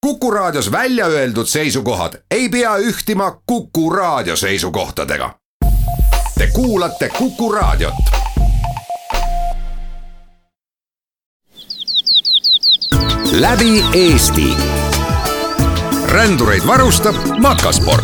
Kuku Raadios välja öeldud seisukohad ei pea ühtima Kuku Raadio seisukohtadega. Te kuulate Kuku Raadiot. Läbi Eesti. Rändureid varustab Makasport.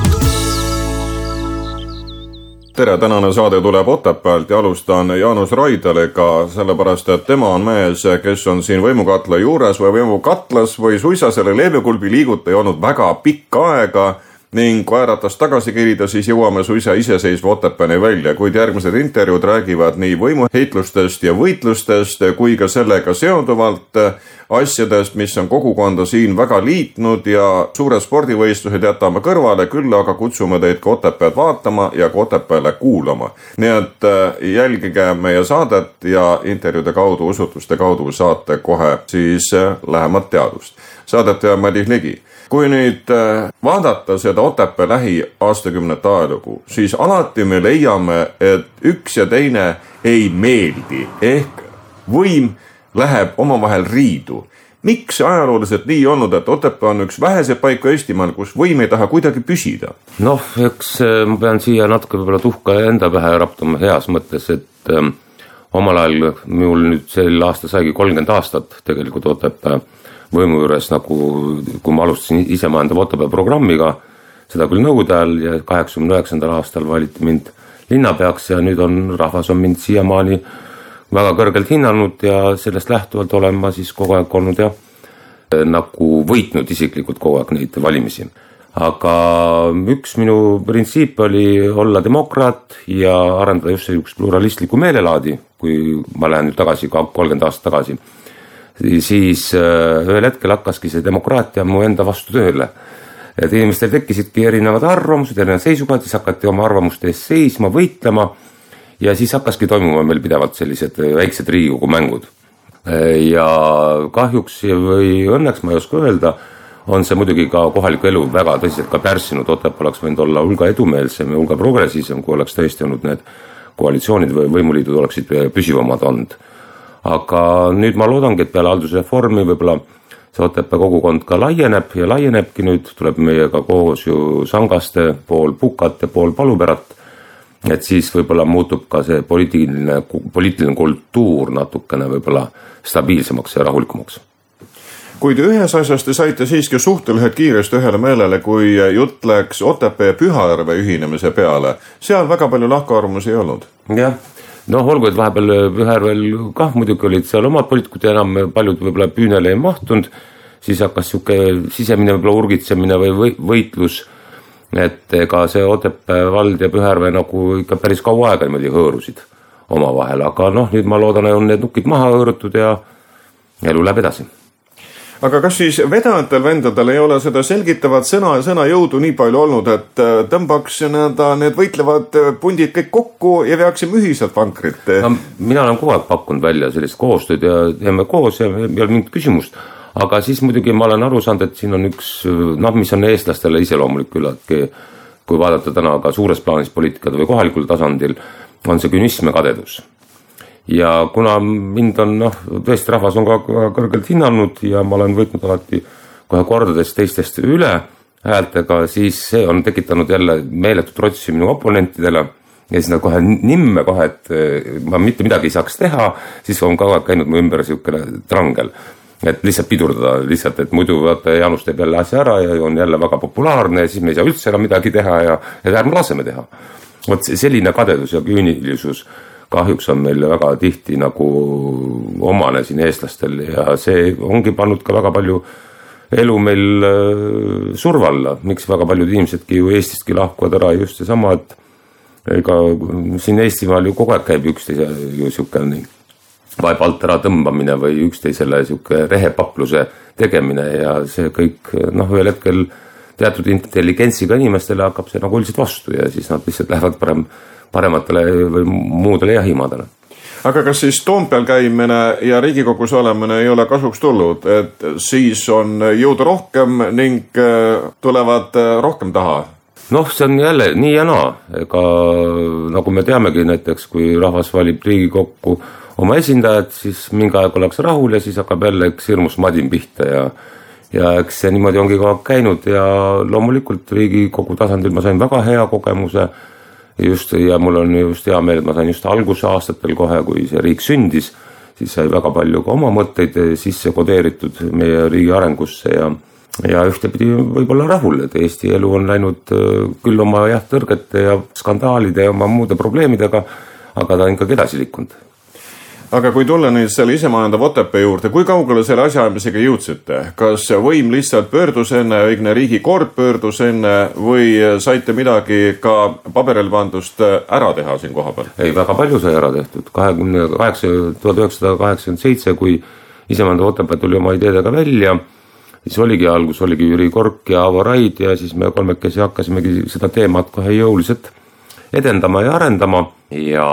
Tere, tänane saade tuleb Otepäält ja alustan Jaanus Raidaliga, sellepärast et tema on mees, kes on siin võimukatla juures või võimukatlas või suisa selle leevekulbi liigutaja olnud väga pikka aega ning kui ääratas tagasi kerida, siis jõuame suisa iseseisva Otepääni välja, kuid järgmised intervjuud räägivad nii võimuheitlustest ja võitlustest kui ka sellega seonduvalt asjadest, mis on kogukonda siin väga liitnud ja suured spordivõistlused jätame kõrvale, küll aga kutsume teid ka Otepääd vaatama ja ka Otepääle kuulama. Nii et jälgige meie saadet ja intervjuude kaudu, usutuste kaudu saate kohe siis lähemat teadust. Saadet ja Madis Ligi. Kui nüüd vaadata seda Otepää lähiaastakümnete ajalugu, siis alati me leiame, et üks ja teine ei meeldi, ehk võim läheb omavahel riidu. Miks ajalooliselt nii olnud, et Otepää on üks väheseid paiku Eestimaal, kus võim ei taha kuidagi püsida? Noh, eks ma pean siia natuke võib-olla tuhka enda pähe raptama heas mõttes, et omal ajal mul nüüd sel aasta saigi 30 aastat tegelikult Otepää võimu juures, nagu kui ma alustasin ise maandav Otepää programmiga, seda küll nõukogude ajal ja 89. aastal valiti mind linnapeaks ja nüüd on rahvas on mind siiamaani väga kõrgelt hinnanud ja sellest lähtuvalt olen ma siis kogu aeg olnud ja nagu võitnud isiklikult kogu aeg neid valimisi. Aga üks minu printsiip oli olla demokraat ja arendada just üks pluralistliku meelelaadi, kui ma lähen nüüd tagasi 30 aastat tagasi. Siis ühel hetkel hakkaski see demokraatia mu enda vastu tööle. Et inimestel tekkisidki erinevad arvamused, erinevad seisukohad, siis hakati oma arvamuste eest seisma, võitlema ja siis hakkaski toimuma meil pidevalt sellised väiksed Riigikogu mängud. Ja kahjuks või õnneks ma ei oska öelda, on see muidugi ka kohaliku elu väga tõsiselt ka pärssinud. Otepää oleks võinud olla hulga edumeelsem ja hulga progressiivsem, kui oleks tõesti olnud need koalitsioonid või võimuliidud oleksid püsivamad olnud. Aga nüüd ma loodangi, et peale haldusreformi võib-olla see Otepää kogukond ka laieneb ja laienebki nüüd, tuleb meiega koos ju Sangaste pool Pukate pool Paluperat, et siis võib-olla muutub ka see poliitiline kultuur natukene võib-olla stabiilsemaks ja rahulikumaks. Kuid ühes asjast te saite siiski suhteliselt kiiresti ühele meelele, kui jutt läks Otepää ja Pühajärve ühinemise peale. Seal väga palju lahkarvamusi ei olnud. Jah. No olgu, et vahepeal Pühajärvel kah muidugi olid seal omad poliitikud ja enam paljud võib-olla püünele ei mahtunud, siis hakkas siuke sisemine võib-olla urgitsemine või võitlus, et ka see Otepää vald ja Pühajärve nagu ikka päris kaua aega niimoodi hõõrusid omavahel, aga noh, nüüd ma loodan, on need nukid maha hõõrutud ja elu läheb edasi. Aga kas siis vedajatel vendadel ei ole seda selgitavat sõna jõudu nii palju olnud, et tõmbaks need võitlevad pundid kõik kokku ja veaksime ühiselt vankrit? Mina olen kogu aeg pakkunud välja sellist koostööd ja teeme koos ja ei ole mingit küsimust. Aga siis muidugi ma olen aru saanud, et siin on üks, mis on eestlastele iseloomulik küllaltki, kui vaadata täna ka suures plaanis poliitikad või kohalikul tasandil, on see künism ja kadedus. Ja kuna mind on, tõesti rahvas on ka kõrgelt hinnanud ja ma olen võitnud alati kohe kordades teistest üle häältega, siis see on tekitanud jälle meeletut rotsi minu oponentidele ja siis nad kohe nimme kohe, et ma mitte midagi ei saaks teha, siis on kogu aeg käinud mu ümber siukene trangel. Et lihtsalt pidurdada, lihtsalt, et muidu vaata Jaanus teeb jälle asja ära ja on jälle väga populaarne ja siis me ei saa üldse enam midagi teha ja ärme laseme teha. Vot selline kadedus ja küünilisus kahjuks on meil väga tihti nagu omane siin eestlastel ja see ongi pannud ka väga palju elu meil survalla. Miks väga paljud inimesedki ju Eestistki lahkuvad ära just see sama, et ega siin Eestimaal ju kogu aeg käib üksteise ju siukene vaeb alt ära tõmbamine või üksteisele siuke rehepapluse tegemine ja see kõik ühel hetkel teatud intelligentsiga inimestele hakkab see nagu üldiselt vastu ja siis nad lihtsalt lähevad parematele või muudele jahimaadele. Aga kas siis Toompeal käimine ja Riigikogus olemine ei ole kasuks tulnud, et siis on jõudu rohkem ning tulevad rohkem taha? Noh, see on jälle nii ja naa, ega nagu me teamegi näiteks, kui rahvas valib Riigikokku oma esindajad, siis mingi aeg oleks rahul ja siis hakkab jälle üks hirmus madin pihta ja eks see niimoodi ongi kogu aeg käinud ja loomulikult Riigikogu tasandil ma sain väga hea kogemuse just ja mul on just hea meel, et ma sain just algusaastatel kohe, kui see riik sündis, siis sai väga palju ka oma mõtteid sisse kodeeritud meie riigi arengusse ja ühtepidi võib-olla rahul, et Eesti elu on läinud küll oma tõrgete ja skandaalide ja oma muude probleemidega, aga ta on ikkagi edasi liikunud. Aga kui tulla nüüd selle Isemaanda Otepää juurde, kui kaugele selle asjaajamisega jõudsite? Kas võim lihtsalt pöördus enne, õigne riigikord pöördus enne või saite midagi ka paberil pandust ära teha siin koha peal? Ei, väga palju sai ära tehtud. 1987, kui Isemaanda Otepää tuli oma ideedega välja, siis algus oligi Jüri Kork ja Avo Raid ja siis me kolmekesi hakkasimegi seda teemat kohe jõuliselt edendama ja arendama ja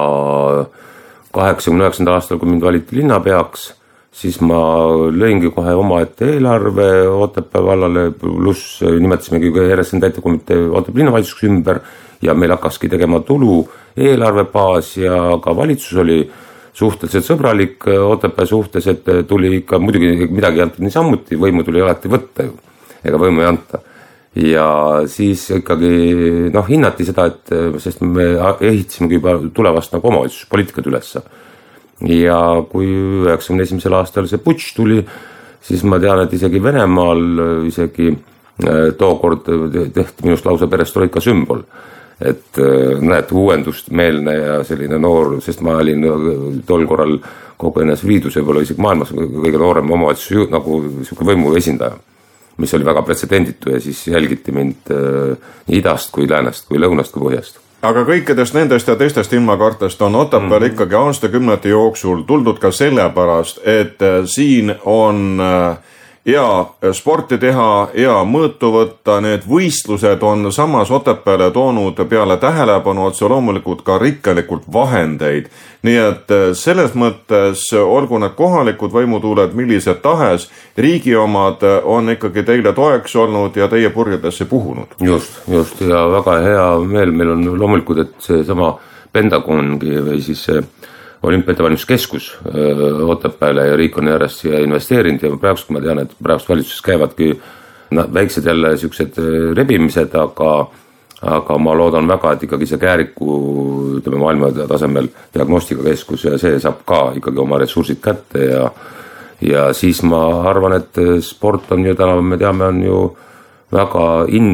89. aastal, kui mind valiti linnapeaks, siis ma lõingi kohe omaette eelarve Otepää vallale, pluss nimetasimegi RSN täitekomitee Otepää linnavalitsuseks ümber ja meil hakkaski tegema tulu eelarvebaas ja ka valitsus oli suhteliselt sõbralik Otepää suhtes, et tuli ikka muidugi midagi ei antud niisamuti, võimu tuli alati võtta ju, ega võimu ei anta. Ja siis ikkagi hinnati seda, et sest me ehitasimegi juba tulevast nagu omavalitsuspoliitikat ülesse. Ja kui 91. aastal see putš tuli, siis ma tean, et isegi Venemaal isegi tookord tehti minust lausa perestroika sümbol. Et näed, uuendust meelne ja selline noor, sest ma olin tol korral kogu ennast liidus, võib-olla isegi maailmas kõige noorem omavalitsus nagu võimu esindaja, mis oli väga pretsedenditu ja siis jälgiti mind nii idast kui läänest kui lõunast kui põhjast. Aga kõikidest nendest ja teistest ilmakartest on Otepääl ikkagi aastakümnete jooksul tuldud ka sellepärast, et siin on ja sporti teha ja mõõtu võtta, need võistlused on samas Otepääle toonud peale tähelepanu otse loomulikult ka rikkalikult vahendeid. Nii et selles mõttes olgu need kohalikud võimutuuled millised tahes, riigi omad on ikkagi teile toeks olnud ja teie purjedesse puhunud. Just ja väga hea meel meil on loomulikult, et see sama Pentagongi või siis olümpiatevalmistuskeskus Otepääle ja riik on järjest siia investeerinud ja praegust ma tean, et praegust valitsuses käivadki väiksed jälle siuksed rebimised, aga ma loodan väga, et ikkagi see Kääriku maailma tasemel diagnostikakeskus ja see saab ka ikkagi oma ressursid kätte ja siis ma arvan, et sport on ju täna, me teame, on ju väga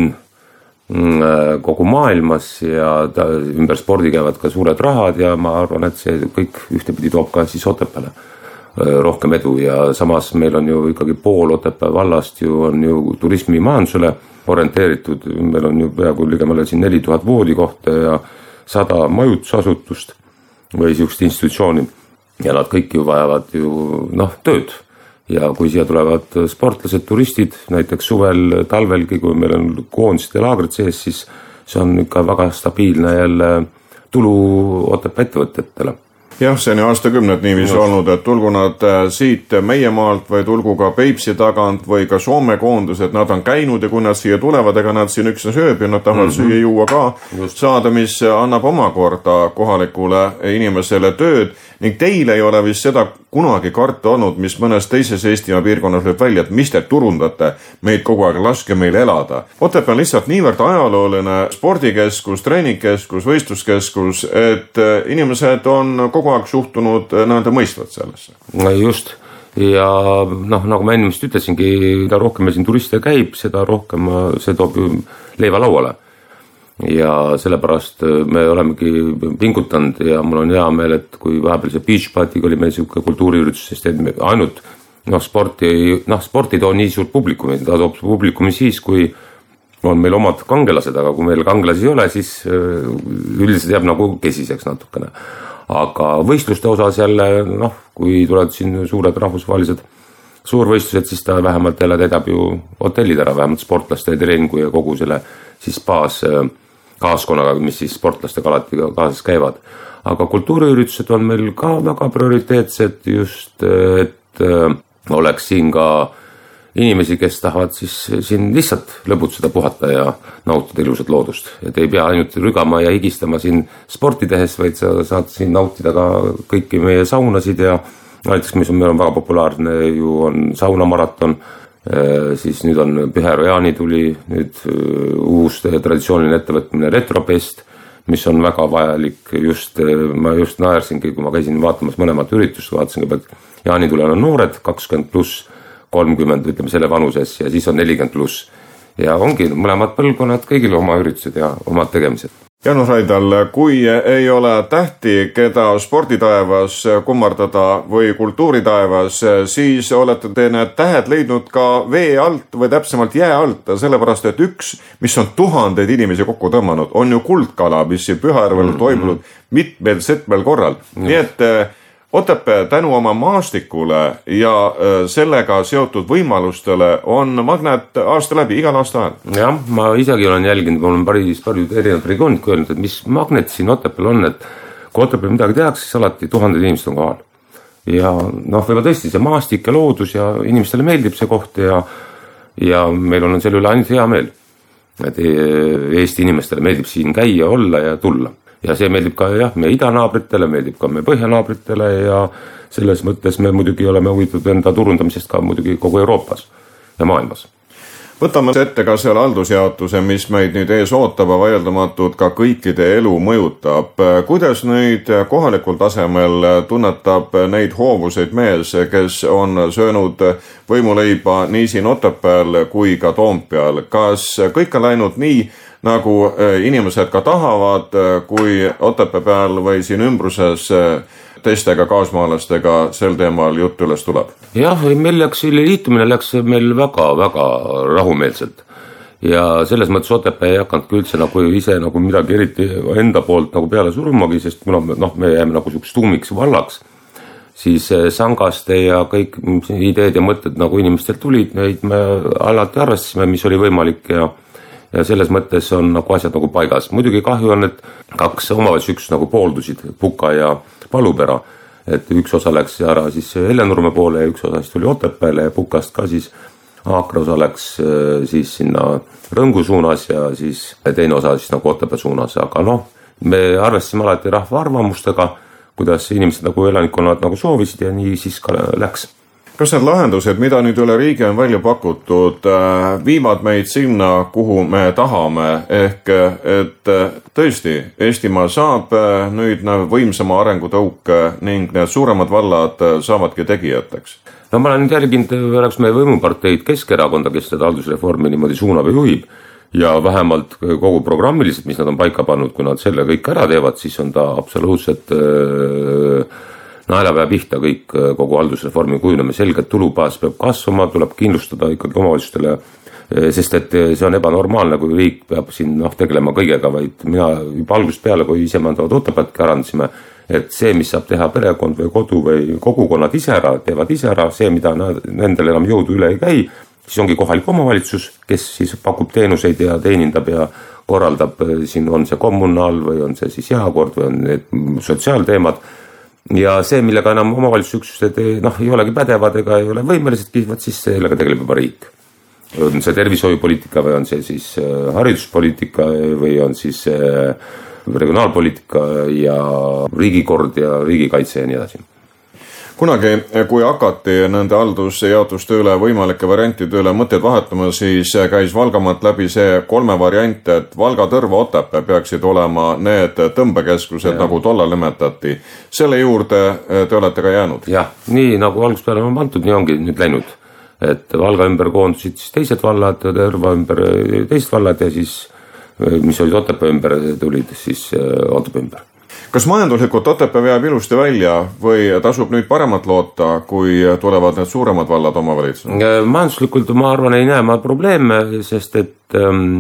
kogu maailmas ja ümber spordi käivad ka suured rahad ja ma arvan, et see kõik ühtepidi toob ka siis Otepääle rohkem edu ja samas meil on ju ikkagi pool Otepää vallast ju on ju turismimajandusele orienteeritud, meil on ju peaaegu ligemale siin 4000 voodikohta ja 100 majutusasutust või siukest institutsiooni ja nad kõik ju vajavad ju tööd. Ja kui siia tulevad sportlased, turistid, näiteks suvel, talvelgi, kui meil on koondised ja laagrid sees, siis see on ikka väga stabiilne jälle tulu Otepää ettevõtetele. Jah, see on ju aastakümned niiviisi olnud, et tulgu nad siit meie maalt või tulgu ka Peipsi tagant või ka Soome koondused, nad on käinud ja kui nad siia tulevad, ega nad siin üksnes ööb ja nad tahavad süüa juua ka saada, mis annab omakorda kohalikule inimesele tööd ning teile ei ole vist seda kunagi karta olnud, mis mõnes teises Eestimaa piirkonnas lööb välja, et mis te turundate, meid kogu aeg laske meil elada. Otepää on lihtsalt niivõrd ajalooline spordikeskus, treeningkeskus, võistluskeskus, et inimesed on kogu aeg suhtunud nõnda mõistvad sellesse. Just. Ja nagu ma enne ütlesingi, mida rohkem meil siin turiste käib, seda rohkem see toob ju leiva lauale. Ja sellepärast me olemegi pingutanud ja mul on hea meel, et kui vahepeal see beach party oli meil siuke kultuuriüritus, sest ainult sporti ei too nii suurt publikumi, ta toob publikumi siis, kui on meil omad kangelased, aga kui meil kangelasi ei ole, siis üldiselt jääb nagu kesiseks natukene. Aga võistluste osas jälle, kui tulevad siin suured rahvusvahelised suurvõistlused, siis ta vähemalt jälle täidab ju hotellid ära, vähemalt sportlaste treeningu ja kogu selle siis kaaskonaga, mis siis sportlastega alati kaasas käivad. Aga kultuuriüritused on meil ka väga prioriteetsed just, et oleks siin ka inimesi, kes tahavad siis siin lihtsalt lõbutseda, puhata ja nautida ilusat loodust. Et ei pea ainult rügama ja higistama siin sporti tehes, vaid sa saad siin nautida ka kõiki meie saunasid ja näiteks, mis on meil väga populaarne ju on saunamaraton siis nüüd on Pühäru Jaani tuli nüüd uus traditsiooniline ettevõtmine Retropest, mis on väga vajalik ma just naersingi, kui ma käisin vaatamas mõlemat üritust, vaatasin kõigepealt Jaanitulel on noored 20+, 30, ütleme selle vanuses ja siis on 40+. Ja ongi mõlemad põlvkonnad, kõigil oma üritused ja omad tegemised. Jaanus Raidal, kui ei ole tähti, keda sporditaevas kummardada või kultuuritaevas, siis olete te need tähed leidnud ka vee alt või täpsemalt jää alt, sellepärast et üks, mis on tuhandeid inimesi kokku tõmmanud, on ju kuldkala, mis siin Pühajärvel toimunud mitmel korral. Nii et Otepää tänu oma maastikule ja sellega seotud võimalustele on magnet aasta läbi, igal aasta ajal. Jah, ma isegi olen jälginud, mul on päris paljud erinevad regioonid öelnud, et mis magnet siin Otepääl on, et kui Otepääl midagi tehakse, siis alati tuhanded inimesed on kohal. Ja võib-olla tõesti see maastik ja loodus ja inimestele meeldib see koht ja meil on selle üle ainult hea meel. Et Eesti inimestele meeldib siin käia, olla ja tulla. Ja see meeldib ka meie idanaabritele, meeldib ka meie põhjanaabritele ja selles mõttes me muidugi oleme huvitatud enda turundamisest ka muidugi kogu Euroopas ja maailmas. Võtame ette ka selle haldusjaotuse, mis meid nüüd ees ootab, vaieldamatult ka kõikide elu mõjutab. Kuidas nüüd kohalikul tasemel tunnetab neid hoovuseid mees, kes on söönud võimuleiba nii siin Otepääl kui ka Toompeal? Kas kõik on läinud nii, nagu inimesed ka tahavad, kui Otepää peal või siin ümbruses teistega kaasmaalastega sel teemal jutt üles tuleb? Jah, meil liitumine läks meil väga-väga rahumeelselt ja selles mõttes Otepää ei hakanud üldse ise midagi eriti enda poolt peale surumagi, sest kuna me jääme selliseks tuumiks vallaks, siis Sangaste ja kõik ideed ja mõtted inimestelt tulid, neid me alati arvestasime, mis oli võimalik ja selles mõttes on asjad paigas. Muidugi kahju on, et kaks omavalitsusüksust pooldusid, Puka ja Palupera, et üks osa läks ära siis Hellenurme poole ja üks osa siis tuli Otepääle ja Pukast ka siis Aakra osa läks siis sinna Rõngu suunas ja siis teine osa siis Otepää suunas, aga me arvestasime alati rahva arvamustega, kuidas inimesed elanikkonnad soovisid ja nii siis ka läks. Kas need lahendused, mida nüüd üle riigi on välja pakutud, viivad meid sinna, kuhu me tahame, ehk et tõesti Eestimaa saab nüüd võimsama arengutõuke ning need suuremad vallad saavadki tegijateks? Ma olen nüüd jälginud meie võimuparteid Keskerakonda, kes seda haldusreformi niimoodi suunab ja juhib ja vähemalt kogu programmiliselt, mis nad on paika pannud, kui nad selle kõik ära teevad, siis on ta absoluutselt naelapea pihta kogu haldusreformi kujuneme, selgelt tulubaas peab kasvama, tuleb kindlustada ikkagi omavalitsustele, sest et see on ebanormaalne, kui riik peab siin tegelema kõigega, vaid mina juba algusest peale, kui ise mandavad Otepäätki arendasime, et see, mis saab teha perekond või kodu või kogukonnad ise ära, teevad ise ära, see, mida nendel enam jõudu üle ei käi, siis ongi kohalik omavalitsus, kes siis pakub teenuseid ja teenindab ja korraldab, siin on see kommunaal või on see siis jahakord või on need sotsiaalteemad. Ja see, millega enam omavalitsusüksused ei olegi pädevad ega ei ole võimelisedki, siis sellega tegeleb juba riik. On see tervishoiupoliitika või on see siis hariduspoliitika või on siis regionaalpoliitika ja riigikord ja riigikaitse ja nii edasi. Kunagi, kui hakati nende haldusjaotuste üle, võimalike variantide üle mõtted vahetama, siis käis Valgamaalt läbi see 3 variant, et Valga, Tõrva, Otepää peaksid olema need tõmbekeskused, nagu tollal nimetati. Selle juurde te olete ka jäänud? Jah, nii nagu algusest peale on pandud, nii ongi nüüd läinud. Et Valga ümber koondusid siis teised vallad, Tõrva ümber teised vallad ja siis, mis olid Otepää ümber, tulid siis Otepää ümber. Kas majanduslikult Otepää jääb ilusti välja või tasub nüüd paremat loota, kui tulevad need suuremad vallad omavalitsused? Majanduslikult ma arvan ei näe ma probleeme, sest et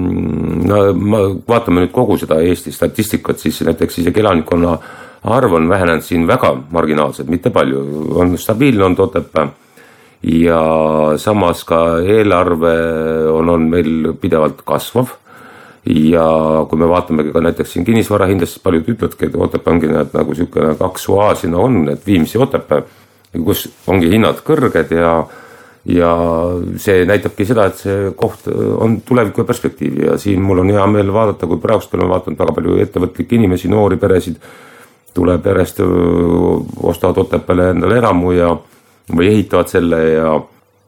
vaatame nüüd kogu seda Eesti statistikat, siis näiteks isegi elanikkonna arv on vähenenud siin väga marginaalselt, mitte palju, on stabiilne on Otepää ja samas ka eelarve on meil pidevalt kasvav. Ja kui me vaatamegi ka näiteks siin kinnisvara hindest, siis paljud ütlevadki, et Otepää ongi nagu selline 2 oaasina on, et Viimsi Otepää, kus ongi hinnad kõrged ja see näitabki seda, et see koht on tuleviku perspektiivi ja siin mul on hea meel vaadata, kui praegust oleme vaatanud väga palju ettevõtlikke inimesi, noori peresid, tuleb järjest ostavad Otepääle endale elamu või ehitavad selle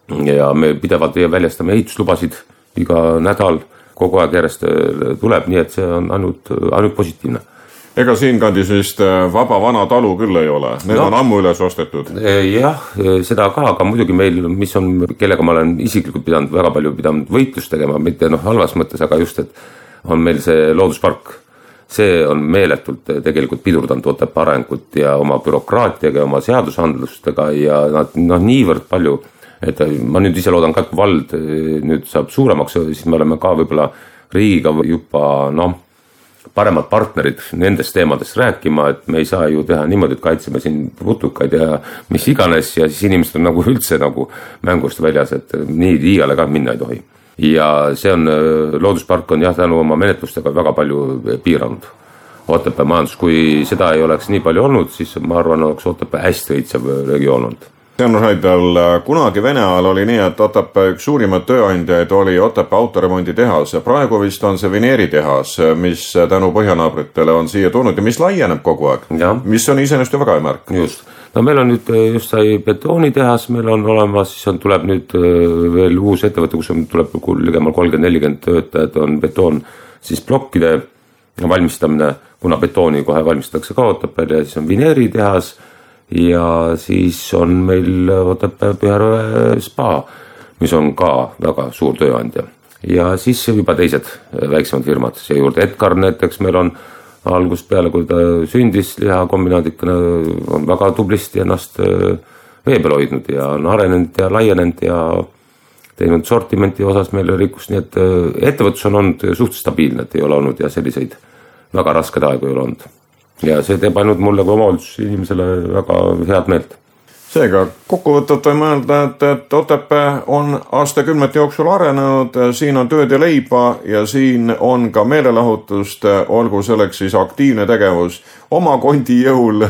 ja me pidevalt väljastame ehituslubasid iga nädal, kogu aeg järjest tuleb, nii et see on ainult positiivne. Ega siinkandis vist vaba vana talu küll ei ole, need on ammu üles ostetud. Jah, seda ka, aga muidugi meil, kellega ma olen isiklikult väga palju pidanud võitlust tegema, mitte halvas mõttes, aga just, et on meil see looduspark. See on meeletult tegelikult pidurdanud Otepää arengut ja oma bürokraatiaga ja oma seadusandlustega ja nad niivõrd palju, et ma nüüd ise loodan ka, et vald nüüd saab suuremaks, siis me oleme ka võib-olla riigiga juba paremad partnerid nendest teemadest rääkima, et me ei saa ju teha niimoodi, et kaitseme siin putukaid ja mis iganes ja siis inimesed on üldse mängust väljas, et nii liiale ka minna ei tohi. Ja see on, looduspark on tänu oma menetlustega väga palju piiranud Otepää majandus. Kui seda ei oleks nii palju olnud, siis ma arvan, oleks Otepää hästi õitsev regioon olnud. Jaanus Raidal, kunagi Vene ajal oli nii, et Otepää üks suurimad tööandjaid oli Otepää autoremondi tehas. Praegu vist on see veneeritehas, mis tänu põhjanaabritele on siia tulnud ja mis laieneb kogu aeg, mis on iseenesest väga märk. Just. Meil on nüüd just sai betoonitehas, meil on olemas, siis tuleb nüüd veel uus ettevõte, kus tuleb ligemal 30-40 töötajad, on betoon siis plokkide valmistamine, kuna betooni kohe valmistatakse ka Otepääl ja siis on veneeritehas. Ja siis on meil Otepää Pühajärve spa, mis on ka väga suur tööandja. Ja siis juba teised väiksemad firmad, see juurde Edgar näiteks meil on algusest peale, kui ta sündis lihakombinaadikana, on väga tublisti ennast vee peal hoidnud ja on arenenud ja laienenud ja teinud sortimenti osas meile rikkust, nii et ettevõtlus on olnud suht stabiilne, et ei ole olnud ja selliseid väga rasked aegu ei ole olnud. Ja see teeb ainult mulle kui omavalitsusinimesele väga head meelt. Seega kokkuvõtvat või mõelda, et Otepää on aastakümnete jooksul arenenud, siin on tööd ja leiba ja siin on ka meelelahutust, olgu selleks siis aktiivne tegevus oma kondi jõul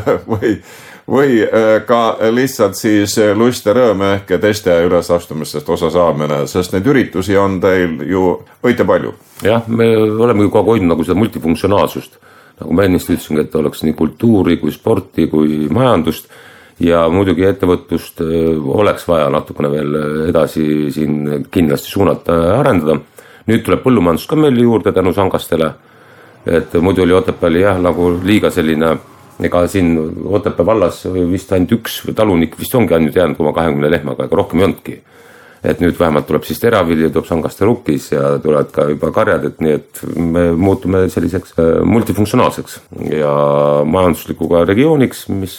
või ka lihtsalt siis lust ja rõõm ehk teiste ülesastumistest osa saamine, sest neid üritusi on teil ju õite palju. Jah, me oleme kogu hoidnud seda multifunktsionaalsust. Nagu ma ennist ütlesin, et oleks nii kultuuri kui sporti kui majandust ja muidugi ettevõtlust oleks vaja natukene veel edasi siin kindlasti suunata ja arendada. Nüüd tuleb põllumajandus ka meil juurde tänu sangastele, et muidu oli Otepääl liiga selline, ega siin Otepää vallas vist ainult üks talunik vist ongi ainult jäänud oma 20 lehmaga, ega rohkem ei olnudki. Et nüüd vähemalt tuleb siis teravilja, tuleb sangaste rukkis ja tulevad ka juba karjad, et nii, et me muutume selliseks multifunktsionaalseks ja majanduslikuga regiooniks, mis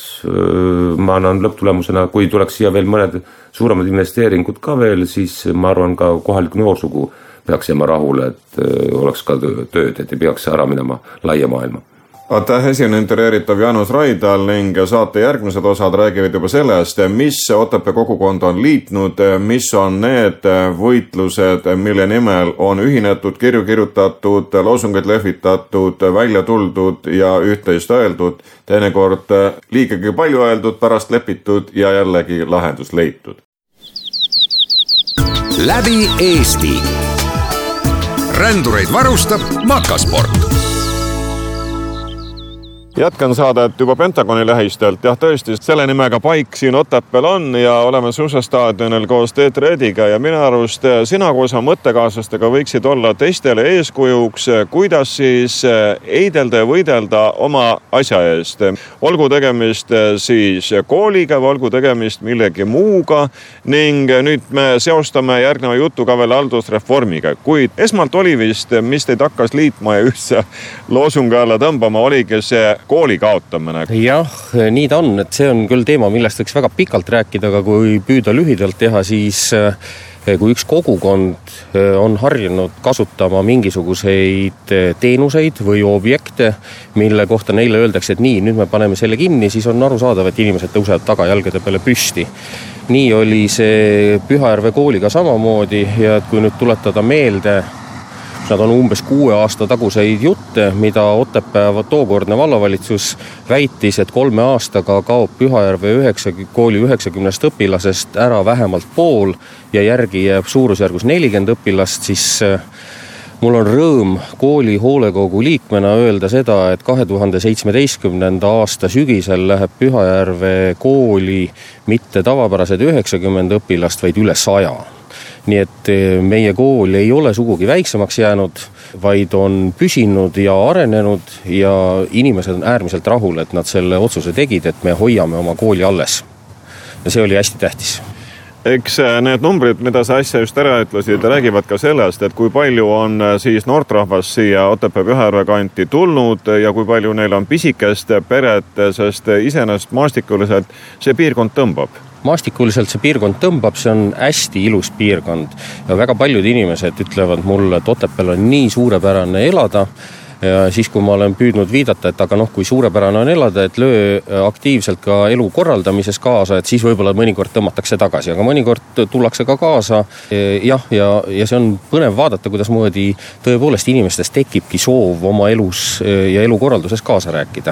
ma annan lõpptulemusena, kui tuleks siia veel mõned suuremad investeeringud ka veel, siis ma arvan ka kohalik noorsugu peaks jääma rahule, et oleks ka tööd, et ei peaks ära minema laia maailma. Aitäh, esine intervjueeritav Jaanus Raidal ning saate järgmised osad räägivad juba sellest, mis Otepää kogukond on liitnud, mis on need võitlused, mille nimel on ühinetud, kirju kirjutatud, loosungeid lehvitatud, välja tuldud ja üht-teist öeldud, teinekord liigagi palju öeldud, pärast lepitud ja jällegi lahendus leitud. Läbi Eesti. Rändureid varustab Makasport. Jätkan saadet juba Pentagoni lähistelt. Jah, tõesti, selle nimega paik siin Otepääl on ja oleme suusastaadionil koos Teeter Ediga ja minu arust sina koos oma mõttekaaslastega võiksid olla teistele eeskujuks, kuidas siis eidelda ja võidelda oma asja eest. Olgu tegemist siis kooliga või olgu tegemist millegi muuga ning nüüd me seostame järgneva jutuga veel haldusreformiga. Kuid esmalt oli vist, mis teid hakkas liitma ja üldse loosungi alla tõmbama, oligi see kooli kaotamine. Jah, nii ta on, et see on küll teema, millest võiks väga pikalt rääkida, aga kui püüda lühidalt teha, siis kui üks kogukond on harjunud kasutama mingisuguseid teenuseid või objekte, mille kohta neile öeldakse, et nii, nüüd me paneme selle kinni, siis on arusaadav, et inimesed tõusevad tagajalgade peale püsti. Nii oli see Pühajärve kooliga samamoodi ja kui nüüd tuletada meelde, nad on umbes 6 aasta taguseid jutte, mida Otepää tookordne vallavalitsus väitis, et 3 aastaga kaob Pühajärve kooli 90 õpilasest ära vähemalt pool ja järgi jääb suurusjärgus 40 õpilast, siis Mul on rõõm kooli hoolekogu liikmena öelda seda, et 2017. aasta sügisel läheb Pühajärve kooli mitte tavapärased 90 õpilast, vaid üle 100. Nii et meie kool ei ole sugugi väiksemaks jäänud, vaid on püsinud ja arenenud ja inimesed on äärmiselt rahul, et nad selle otsuse tegid, et me hoiame oma kooli alles. Ja see oli hästi tähtis. Eks need numbrid, mida sa äsja just ära ütlesid, räägivad ka sellest, et kui palju on siis noortrahvast siia Otepää Pühajärve kanti tulnud ja kui palju neil on pisikest peret, sest iseenesest maastikuliselt see piirkond tõmbab. Maastikuliselt see piirkond tõmbab, see on hästi ilus piirkond ja väga paljud inimesed ütlevad mulle, et Otepääl on nii suurepärane elada. Ja siis, kui ma olen püüdnud viidata, et aga kui suurepärane on elada, et löö aktiivselt ka elu korraldamises kaasa, et siis võib-olla mõnikord tõmmatakse tagasi, aga mõnikord tullakse ka kaasa. Ja see on põnev vaadata, kuidas moodi tõepoolest inimestest tekibki soov oma elus ja elukorralduses kaasa rääkida.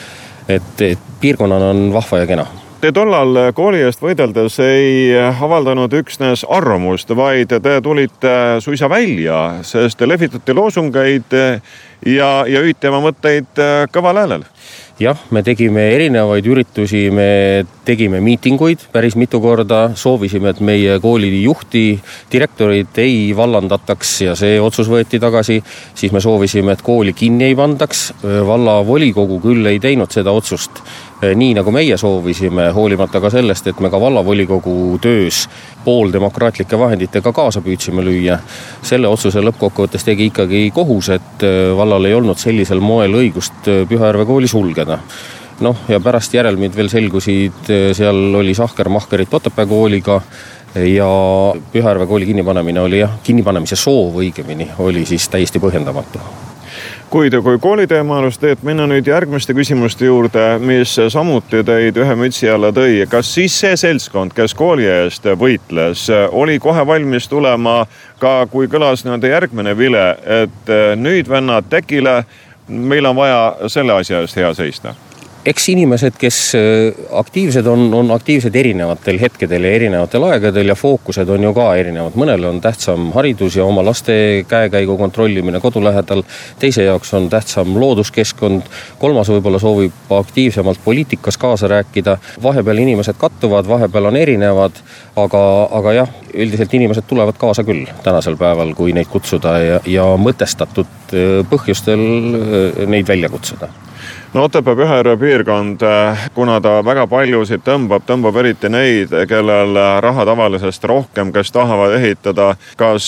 Et piirkonnana on vahva ja kena. Te tollal kooli eest võideldes ei avaldanud üksnes arvamust, vaid te tulite suisa välja, sest te lehvitati loosungeid ja hüüti oma mõtteid kõval häälel. Jah, me tegime erinevaid üritusi, me tegime miitinguid päris mitu korda, soovisime, et meie kooli juhti, direktorid ei vallandataks ja see otsus võeti tagasi. Siis me soovisime, et kooli kinni ei pandaks. Valla volikogu küll ei teinud seda otsust nii nagu meie soovisime, hoolimata ka sellest, et me ka valla volikogu töös pooldemokraatlike vahenditega kaasa püüdsime lüüa. Selle otsuse lõppkokkuvõttes tegi ikkagi kohus, et vallal ei olnud sellisel moel õigust Pühajärve kooli sulgeda. Ja pärast järelmid veel selgusid, seal oli Sahker-Mahkerit Otepää kooliga ja Pühajärve kooli kinnipanemine oli kinnipanemise soov õigemini oli siis täiesti põhjendamatu. Kuid kui kooliteemaalust teed minna nüüd järgmiste küsimuste juurde, mis samuti teid ühe mütsi alla tõi. Kas siis see seltskond, kes kooli eest võitles, oli kohe valmis tulema ka kui kõlas järgmine vile, et nüüd vennad tekile, meil on vaja selle asja eest hea seista? Eks inimesed, kes aktiivsed on aktiivsed erinevatel hetkedel ja erinevatel aegadel ja fookused on ju ka erinevad. Mõnele on tähtsam haridus ja oma laste käekäigu kontrollimine kodu lähedal. Teise jaoks on tähtsam looduskeskkond. Kolmas võib-olla soovib aktiivsemalt poliitikas kaasa rääkida. Vahepeal inimesed kattuvad, vahepeal on erinevad, aga jah, üldiselt inimesed tulevad kaasa küll tänasel päeval, kui neid kutsuda ja mõtestatud põhjustel neid välja kutsuda. Otepää Pühajärve piirkond, kuna ta väga paljusid tõmbab eriti neid, kellel raha tavalisest rohkem, kes tahavad ehitada kas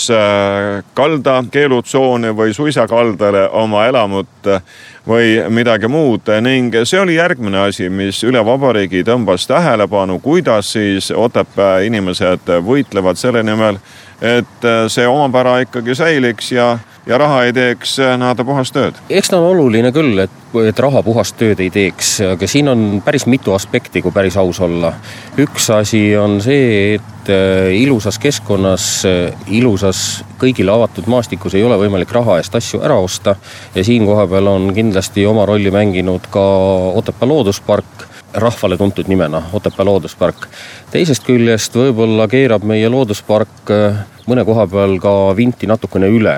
kalda keelutsooni või suisa kaldale oma elamut või midagi muud. Ning see oli järgmine asi, mis üle vabariigi tõmbas tähelepanu, kuidas siis Otepää inimesed võitlevad selle nimel, et see omapära ikkagi säiliks ja raha ei teeks näada puhast tööd. Eks ta on oluline küll, et raha puhast tööd ei teeks, aga siin on päris mitu aspekti, kui päris aus olla. Üks asi on see, et ilusas keskkonnas, ilusas kõigile avatud maastikus ei ole võimalik raha eest asju ära osta ja siin kohapeal on kindlasti oma rolli mänginud ka Otepää looduspark, rahvale tuntud nimena Otepää looduspark. Teisest küljest võib-olla keerab meie looduspark mõne koha peal ka vinti natukene üle.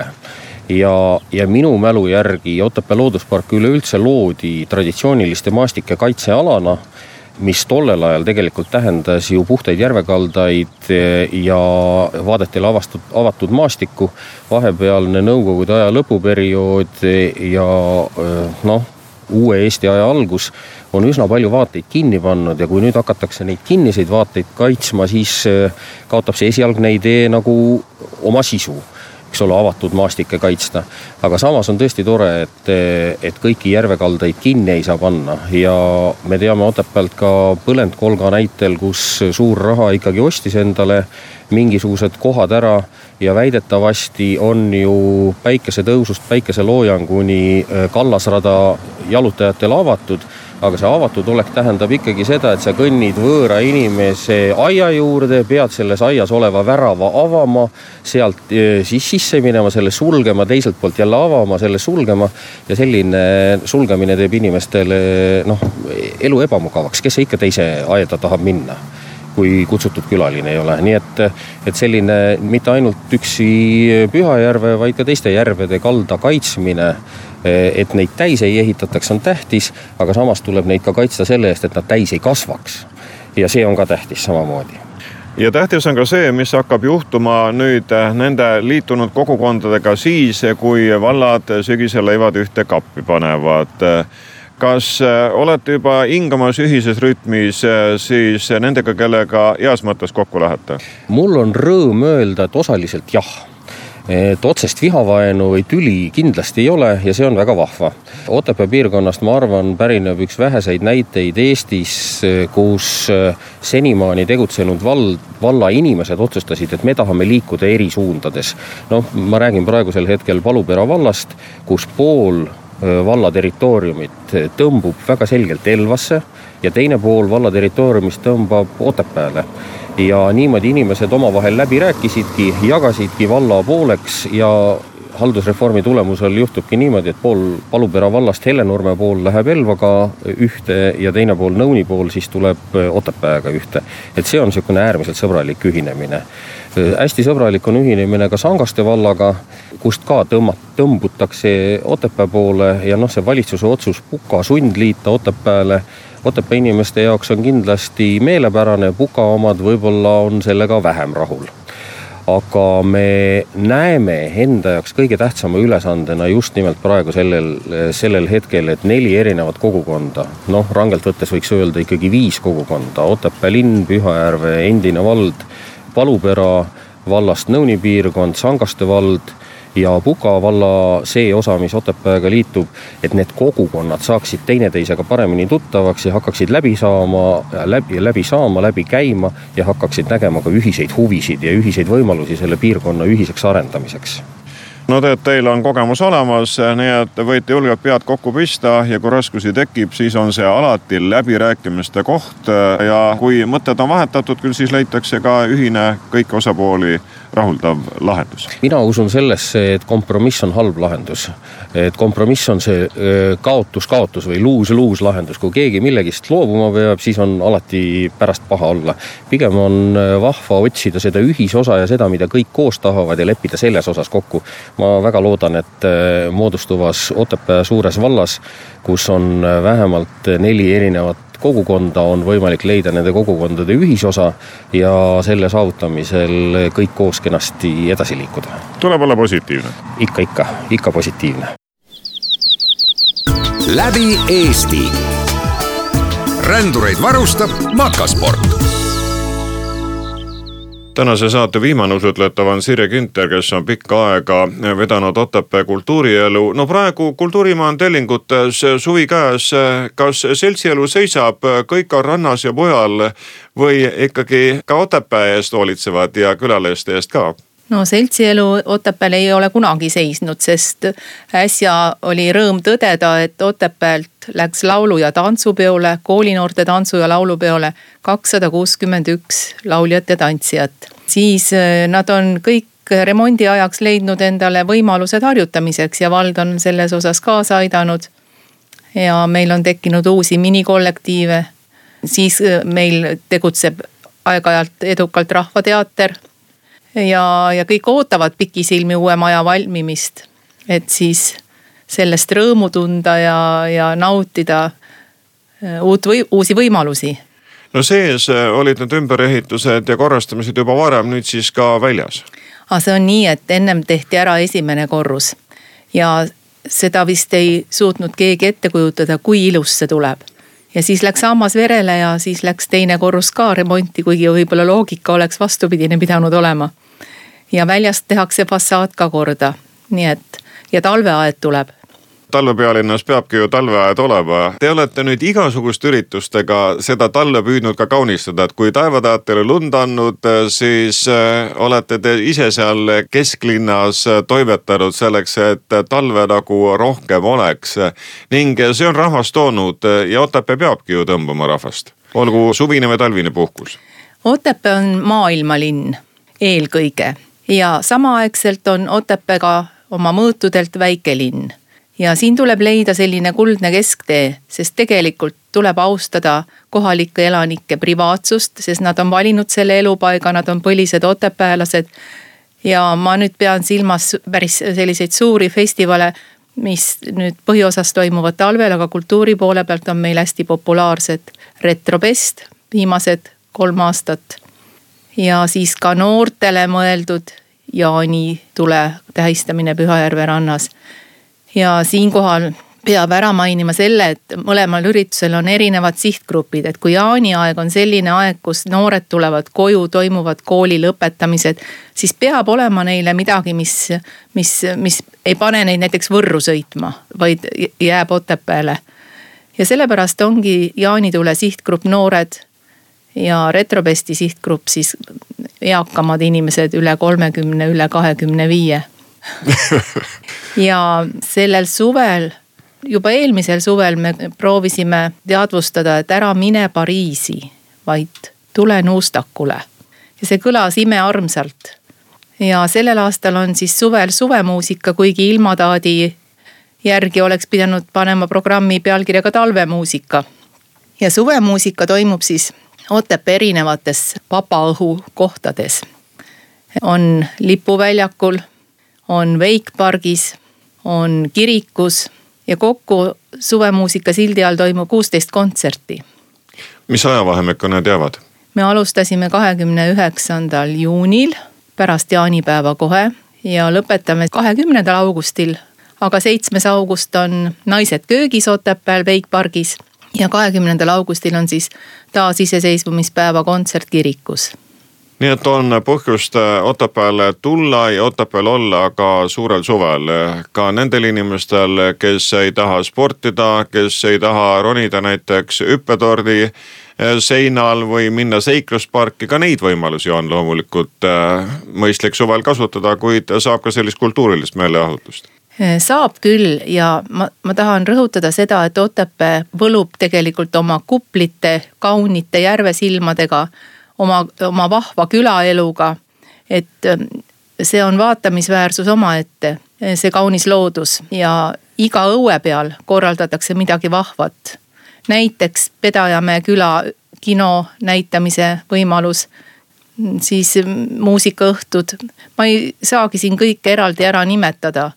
Ja minu mälu järgi Otepää looduspark üleüldse loodi traditsiooniliste maastike kaitsealana, mis tollel ajal tegelikult tähendas ju puhtaid järvekaldaid ja vaadetele avatud maastikku. Vahepealne nõukogude aja lõpuperiood ja uue Eesti aja algus on üsna palju vaateid kinni pannud ja kui nüüd hakatakse neid kinniseid vaateid kaitsma, siis kaotab see esialgne idee nagu oma sisu. Eks ole, avatud maastike kaitsta. Aga samas on tõesti tore, et kõiki järvekaldaid kinni ei saa panna ja me teame Otepäält ka Põlendkolga näitel, kus suur raha ikkagi ostis endale mingisugused kohad ära ja väidetavasti on ju päikesetõusust päikeseloojanguni kallasrada jalutajatele avatud, aga see avatud olek tähendab ikkagi seda, et sa kõnnid võõra inimese aia juurde, pead selles aias oleva värava avama, sealt siis sisse minema, selle sulgema, teiselt poolt jälle avama, selle sulgema ja selline sulgemine teeb inimestele elu ebamugavaks, kes ikka teise aeda tahab minna. kui kutsutud külaline ei ole. Nii et selline mitte ainult üksi Pühajärve, vaid ka teiste järvede kalda kaitsmine, et neid täis ei ehitataks, on tähtis, aga samas tuleb neid ka kaitsta selle eest, et nad täis ei kasvaks. Ja see on ka tähtis samamoodi. Ja tähtis on ka see, mis hakkab juhtuma nüüd nende liitunud kogukondadega siis, kui vallad sügisel leivad ühte kappi panevad. Kas olete juba hingamas ühises rütmis siis nendega, kellega heas mõttes kokku lähete? Mul on rõõm öelda, et osaliselt jah. Et otsest vihavaenu või tüli kindlasti ei ole ja see on väga vahva. Otepää piirkonnast, ma arvan, pärineb üks väheseid näiteid Eestis, kus senimaani tegutsenud valla inimesed otsustasid, et me tahame liikuda eri suundades. Ma räägin praegusel hetkel Palupera vallast, kus pool valla territooriumit tõmbub väga selgelt Elvasse ja teine pool valla territooriumist tõmbab Otepääle. Ja niimoodi inimesed omavahel läbi rääkisidki, jagasidki valla pooleks ja haldusreformi tulemusel juhtubki niimoodi, et pool Palupera vallast Hellenurme pool läheb Elvaga ühte ja teine pool Nõuni pool siis tuleb Otepääga ühte. Et see on niisugune äärmiselt sõbralik ühinemine. Hästi sõbralik on ühinemine ka Sangaste vallaga, kust ka tõmbutakse Otepää poole ja see valitsuse otsus Puka sundliita Otepääle. Otepää inimeste jaoks on kindlasti meelepärane, Puka omad võib-olla on sellega vähem rahul. Aga me näeme enda jaoks kõige tähtsama ülesandena just nimelt praegu sellel hetkel, et 4 erinevat kogukonda, rangelt võttes võiks öelda ikkagi 5 kogukonda, Otepää linn, Pühajärve, endine vald, Palupera vallast Nõuni piirkond, Sangaste vald ja Puka valla see osa, mis Otepääga liitub, et need kogukonnad saaksid teineteisega paremini tuttavaks ja hakkaksid läbi käima ja hakkaksid nägema ka ühiseid huvisid ja ühiseid võimalusi selle piirkonna ühiseks arendamiseks. Teil on kogemus olemas, nii et võite julgelt pead kokku pista ja kui raskusi tekib, siis on see alati läbirääkimiste koht ja kui mõtted on vahetatud, küll siis leitakse ka ühine kõiki osapooli rahuldav lahendus. Mina usun sellesse, et kompromiss on halb lahendus. Et kompromiss on see kaotus või luus lahendus. Kui keegi millegist loobuma peab, siis on alati pärast paha olla. Pigem on vahva otsida seda ühisosa ja seda, mida kõik koos tahavad ja leppida selles osas kokku. Ma väga loodan, et moodustuvas Otepää suures vallas, kus on vähemalt 4 erinevat kogukonda, on võimalik leida nende kogukondade ühisosa ja selle saavutamisel kõik koos kenasti edasi liikuda. Tuleb olla positiivne. Ikka positiivne. Läbi Eesti. Rändureid varustab Makasport. Tänase saate viimane usutletav on Sirje Künter, kes on pikka aega vedanud Otepää kultuurielu. Praegu kultuurimaa on tellingutes suvi käes. Kas seltsielu seisab, kõik on rannas ja mujal või ikkagi ka Otepää eest hoolitsevad ja külalaiste eest ka? Seltsielu Otepääl ei ole kunagi seisnud, sest äsja oli rõõm tõdeda, et Otepäält läks laulu- ja tantsupeole, koolinoorte tantsu- ja laulupeole 261 lauljat ja tantsijat. Siis nad on kõik remondi ajaks leidnud endale võimalused harjutamiseks ja vald on selles osas kaasa aidanud. Ja meil on tekkinud uusi minikollektiive. Siis meil tegutseb aeg-ajalt edukalt rahvateater. Ja kõik ootavad pikisilmi uue maja valmimist, et siis sellest rõõmu tunda ja nautida uusi võimalusi. Sees olid need ümberehitused ja korrastamised juba varem, nüüd siis ka väljas? See on nii, et ennem tehti ära esimene korrus ja seda vist ei suutnud keegi ette kujutada, kui ilus see tuleb. Ja siis läks hammas verele ja siis läks teine korrus ka remonti, kuigi võib-olla loogika oleks vastupidine pidanud olema. Ja väljast tehakse fassaad ka korda, nii et ja talveaed tuleb. Talvepealinnas peabki ju talveaed olema. Te olete nüüd igasugust üritustega seda talve püüdnud ka kaunistada, et kui taevateatele lund andnud, siis olete te ise seal kesklinnas toimetanud selleks, et talve nagu rohkem oleks. Ning see on rahvast toonud ja Otepää peabki ju tõmbama rahvast. Olgu suvine või talvine puhkus. Otepää on maailmalinn eelkõige ja samaaegselt on Otepää ka oma mõõtudelt väike linn. ja siin tuleb leida selline kuldne kesktee, sest tegelikult tuleb austada kohalike elanike privaatsust, sest nad on valinud selle elupaiga, nad on põlised otepäälased. Ja ma nüüd pean silmas päris selliseid suuri festivale, mis nüüd põhiosas toimuvad talvel, aga kultuuri poole pealt on meil hästi populaarsed Retrobest viimased 3 aastat. Ja siis ka noortele mõeldud jaanitule tähistamine Pühajärve rannas. Ja siinkohal peab ära mainima selle, et mõlemal üritusel on erinevad sihtgrupid, et kui jaaniaeg on selline aeg, kus noored tulevad koju, toimuvad kooli lõpetamised, siis peab olema neile midagi, mis ei pane neid näiteks Võrru sõitma, vaid jääb Otepääle. Ja sellepärast ongi jaanitule sihtgrupp noored ja Retrobesti sihtgrupp siis eakamad inimesed üle 30, üle 25. Ja sellel suvel, juba eelmisel suvel me proovisime teadvustada, et ära mine Pariisi, vaid tule Nuustakule. Ja see kõlas imearmsalt. Ja sellel aastal on siis suvel suvemuusika, kuigi ilmataadi järgi oleks pidanud panema programmi pealkirjaga talvemuusika. Ja suvemuusika toimub siis Otepää erinevates vabaõhu kohtades. On Lipuväljakul, on Veikpargis, on kirikus ja kokku suvemuusika sildi all toimub 16 kontserti. Mis ajavahemikku need jäävad? Me alustasime 29. juunil pärast jaanipäeva kohe ja lõpetame 20. augustil. Aga 7. august on Naised köögis Otepääl Veikpargis ja 20. augustil on siis taasiseseisvumispäeva kontsert kirikus. Nii et on põhjust Otepääle tulla ja Otepääl olla ka suurel suvel. Ka nendel inimestel, kes ei taha sportida, kes ei taha ronida näiteks hüppetordi seinal või minna seiklusparki, ka neid võimalusi on loomulikult mõistlik suvel kasutada, kuid saab ka sellist kultuurilist meeleahutust. Saab küll ja ma tahan rõhutada seda, et Otepää võlub tegelikult oma kuplite, kaunite järvesilmadega, oma vahva külaeluga, et see on vaatamisväärsus omaette, see kaunis loodus ja iga õue peal korraldatakse midagi vahvat. Näiteks Pedajamäe küla kino näitamise võimalus, siis muusikaõhtud. Ma ei saagi siin kõike eraldi ära nimetada.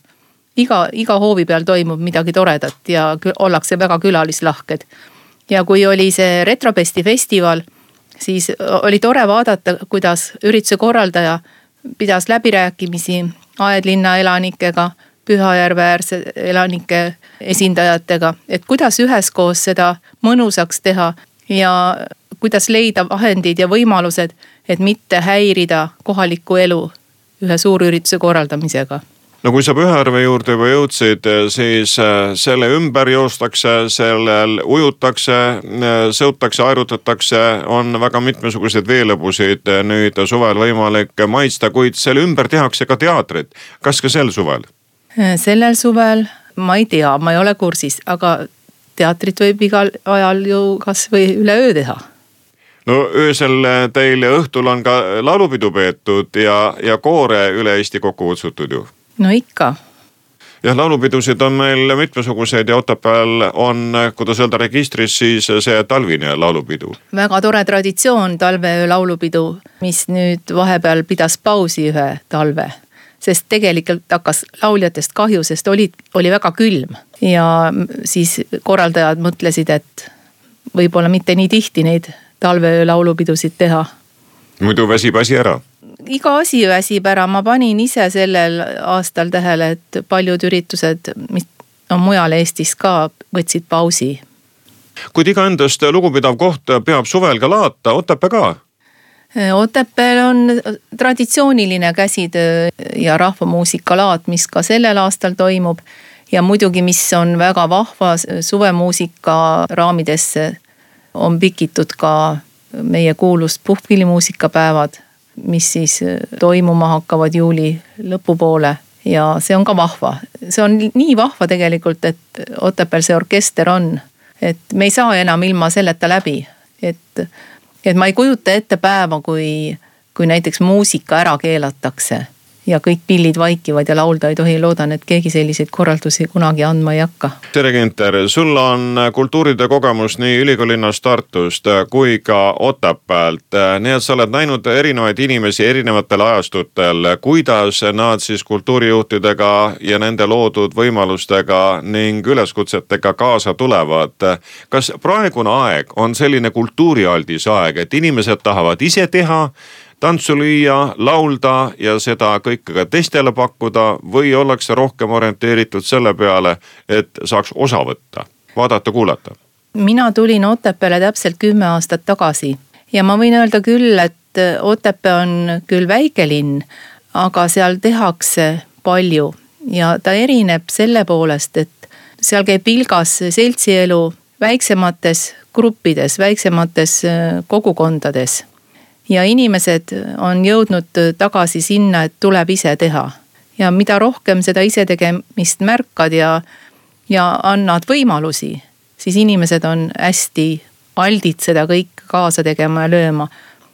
Iga hoovi peal toimub midagi toredat ja ollakse väga külalislahked. Ja kui oli see Retrobesti festival, siis oli tore vaadata, kuidas ürituse korraldaja pidas läbirääkimisi Aedlinna elanikega, Pühajärve äärse elanike esindajatega, et kuidas üheskoos seda mõnusaks teha ja kuidas leida vahendid ja võimalused, et mitte häirida kohalikku elu ühe suurürituse korraldamisega. No kui sa Pühajärve juurde juba jõudsid, siis selle ümber joostakse, sellel ujutakse, sõutakse, aerutatakse, on väga mitmesuguseid veelõbusid nüüd suvel võimalik maitsta, kuid selle ümber tehakse ka teatrit. Kas ka sel suvel? Sellel suvel ma ei tea, ma ei ole kursis, aga teatrit võib igal ajal ju kas või üle öö teha. No öösel teil õhtul on ka laulupidu peetud ja koore üle Eesti kokku kutsutud ju. No ikka. Jah, laulupidusid on meil mitmesuguseid ja Otepääl on, kuidas öelda registris, siis see talvine laulupidu. Väga tore traditsioon, talveöö laulupidu, mis nüüd vahepeal pidas pausi ühe talve. Sest tegelikult hakkas lauljatest kahju, sest oli väga külm. Ja siis korraldajad mõtlesid, et võib-olla mitte nii tihti neid talveöö laulupidusid teha. Muidu väsib asi ära. Iga asi väsib ära, ma panin ise sellel aastal tähele, et paljud üritused, mis on mujal Eestis ka, võtsid pausi. Kuid iga endast lugupidav koht peab suvel ka laata, Otepää ka? Otepääl on traditsiooniline käsitöö ja rahvamuusikalaat, mis ka sellel aastal toimub. Ja muidugi, mis on väga vahva suvemuusika raamidesse, on pikitud ka meie kuulus puhkpillimuusikapäevad, mis siis toimuma hakkavad juuli lõpupoole ja see on ka vahva. See on nii vahva tegelikult, et Otepääl see orkester on, et me ei saa enam ilma selleta läbi. Et ma ei kujuta ette päeva, kui näiteks muusika ära keelatakse ja kõik pillid vaikivad ja laulda ei tohi. Loodan, et keegi selliseid korraldusi kunagi andma ei hakka. Tere Ginter, sul on kultuuride kogemus nii ülikoolinnast Tartust kui ka Otepäält. Nii et sa oled näinud erinevaid inimesi erinevatel ajastutel, kuidas nad siis kultuurijuhtidega ja nende loodud võimalustega ning üleskutsetega kaasa tulevad. Kas praegune aeg on selline kultuurialdis aeg, et inimesed tahavad ise teha, tantsu lüüa, laulda ja seda kõike ka teistele pakkuda või ollakse rohkem orienteeritud selle peale, et saaks osa võtta, vaadata, kuulata? Mina tulin Otepääle täpselt 10 aastat tagasi ja ma võin öelda küll, et Otepää on küll väike linn, aga seal tehakse palju ja ta erineb selle poolest, et seal käib vilgas seltsielu väiksemates gruppides, väiksemates kogukondades. Ja inimesed on jõudnud tagasi sinna, et tuleb ise teha. Ja mida rohkem seda ise tegemist märkad ja annad võimalusi, siis inimesed on hästi aldid seda kõik kaasa tegema ja lööma.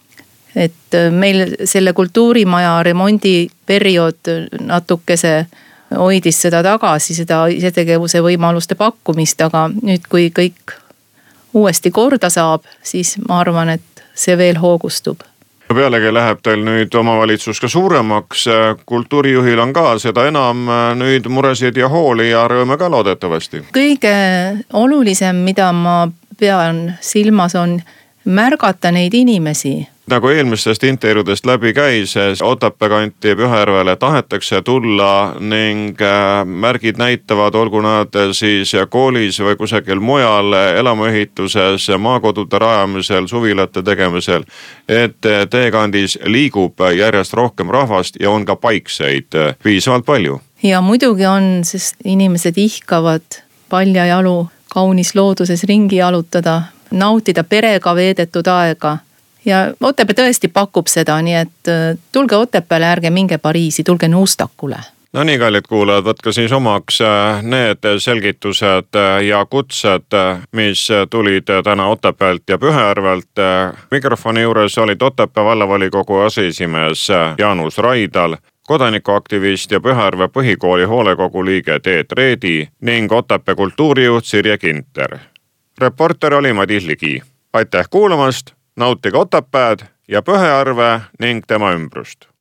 Et meil selle kultuurimaja remondiperiood natukese hoidis seda tagasi, seda isetegevuse võimaluste pakkumist, aga nüüd kui kõik uuesti korda saab, siis ma arvan, et see veel hoogustub. Pealegi läheb teil nüüd omavalitsus ka suuremaks, kultuurijuhil on ka seda enam nüüd muresid ja hooli ja rõõme ka loodetavasti. Kõige olulisem, mida ma pean silmas, on märgata neid inimesi. Nagu eelmistest intervjuudest läbi käis, Otepää kanti Pühajärvele tahetakse tulla ning märgid näitavad, olgu nad siis koolis või kusagil mujal, elamuehituses, maakodude rajamisel, suvilate tegemisel, et teekandis liigub järjest rohkem rahvast ja on ka paikseid piisavalt palju. Ja muidugi on, sest inimesed ihkavad paljajalu kaunis looduses ringi jalutada, nautida perega veedetud aega. Ja Otepää tõesti pakub seda, nii et tulge Otepääle, ärge minge Pariisi, tulge Nuustakule. No nii, kallid kuulajad, võtke siis omaks need selgitused ja kutsed, mis tulid täna Otepäält ja Pühajärvelt. Mikrofoni juures olid Otepää vallavolikogu aseesimees Jaanus Raidal, kodanikuaktivist ja Pühajärve põhikooli hoolekogu liige Teet Reedi ning Otepää kultuurijuht Sirje Ginter. Reporter oli Madis Ligi. Aitäh kuulamast! Nautige Otepääd ja Pühajärve ning tema ümbrust.